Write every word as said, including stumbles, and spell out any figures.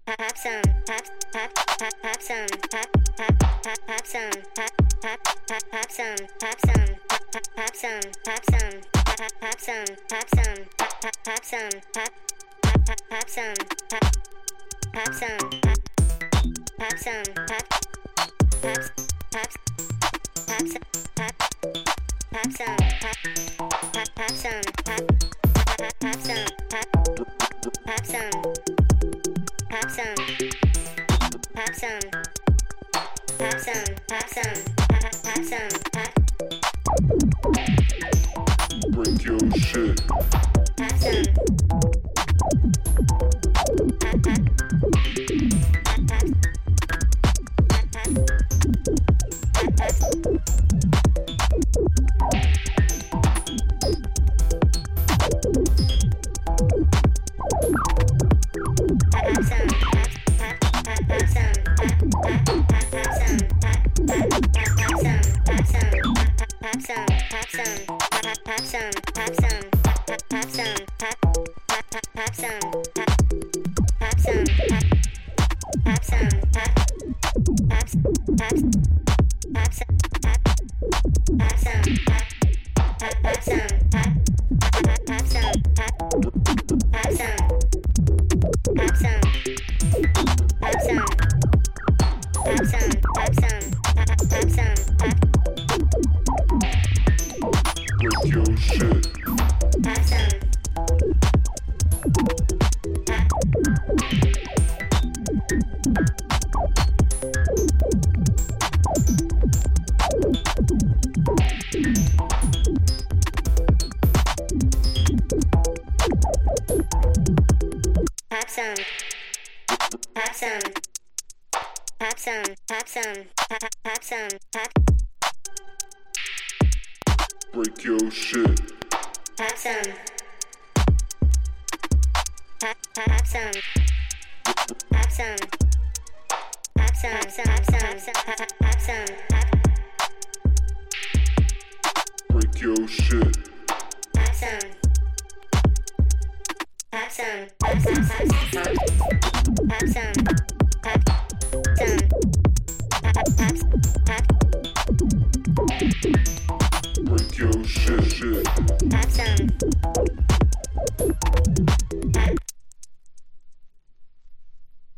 pop some, pop, pop, pop, pop some, pop, pop, pop, pop some, pop, pop, pop, pop some, pop some, pop, pop some, pop some, pop, pop some, pop some, pop, pop, pop some, pop, pop, pop, pop some, pop, pop some, pop, pop some, pop, pop, pop, pop some, pop, pop some, pop, pop, pop some, pop, pop, pop some, pop, pop some, pop some, pop some, pop some, pop some, pop, pop some, pop. Break your shit. Pop some. Pop, pop. Pop, pop. Pop, pop. Pop, pop. Break your shit. Pop some. Pop, pop some. Pop some. Pop some, some, some, some, pop, pop some. Pop. Break your shit. Pop some. Pop some. Pop some, pop some. Pop some. Pop some. Pop, pop, pop. Break your shit, shit. Pop some. Pop.